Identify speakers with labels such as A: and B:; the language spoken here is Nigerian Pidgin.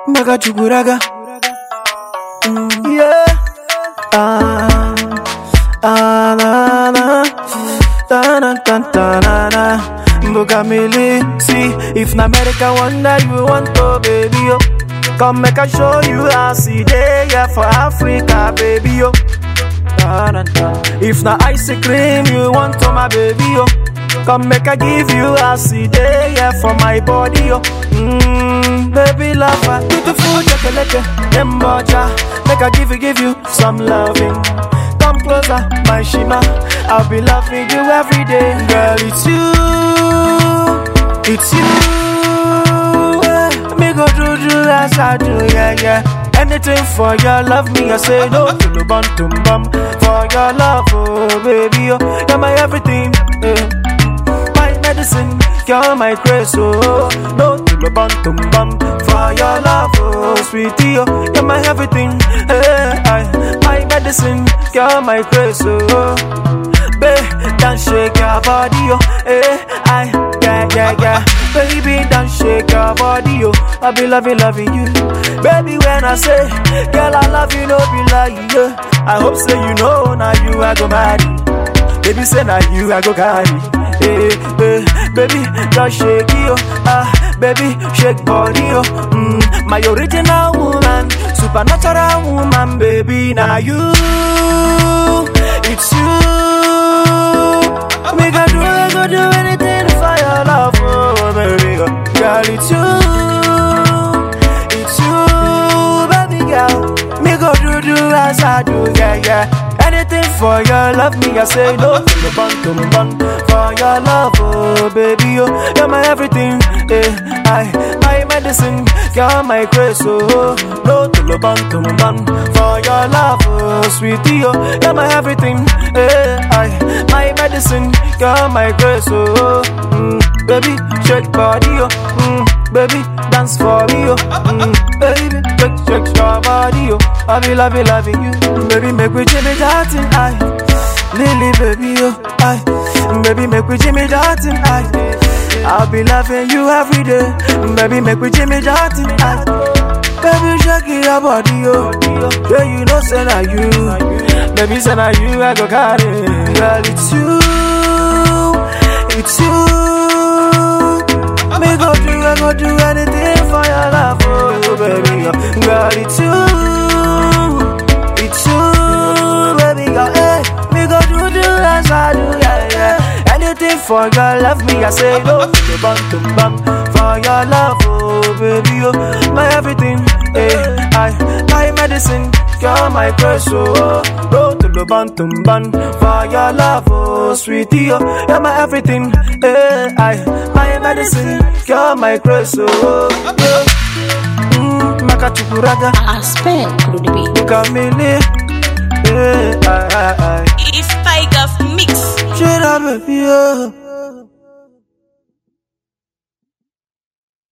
A: Maga chukuraga. Yeah. Na na. Ta na ta ta na na. Bukamili. See, if na America wonder you want to, baby, yo. Come make I show you how see day, yeah, for Africa, baby, yo. If na ice cream you want to, my baby, yo. Come make I give you a day, yeah, for my body, yo. Baby lover, beautiful chocolate, emboja. Make I give you some loving. Come closer, my shima. I'll be loving you every day, girl. It's you. Me go do as I do, yeah, yeah. Anything for your love, me I say no to the bum to bum. For your love, oh baby, oh, you're my everything, my medicine, you're my grace, oh. No to the bum to bum. For your love, oh sweetie, oh, you're my everything, my medicine, you're my grace, oh. Baby, don't shake your body, oh, yeah. Baby, don't shake your body, oh. I be loving you. Baby, when I say, girl, I love you, no be lying, yeah. I hope say you know, now you I go marry. Baby, say now you I go carry. Baby, don't shake you, baby, shake body, oh. My original woman, supernatural woman, baby, now you, it's you. Me go do anything for your love, oh baby, girl, it's you, baby girl. Me go do as I do, yeah, yeah. Anything for your love, me I say no to the bun. For your love, oh baby, oh, you're my everything, my medicine, you're my grace, oh. No to the bun. For your love, oh sweetie, oh, you're my everything, my medicine, you're my grace, oh. Baby, shake body, oh. Baby, dance for me, oh. Baby, shake your body, oh. I be loving you. Baby, make we Jimmy Dartin, Lily, baby, oh. Baby, make we Jimmy Dartin, I'll be loving you every day. Baby, make we Jimmy Dartin, baby, shake your body, oh. Yeah, you know, say na you. Baby, say na you, I go carry. Girl, it's you. I go do anything for your love, oh baby, girl, it's you, baby, girl, hey. Me go do as I do, yeah, yeah. Anything for your love, me I say no to the bum. For your love, oh baby, oh, my everything, my medicine, you're my grace, oh. No to the bum. For your love, oh sweetie, oh, you're my everything, my medicine, you're my grace, oh. Maka chukuraga,
B: Aspect,
A: Bukamili.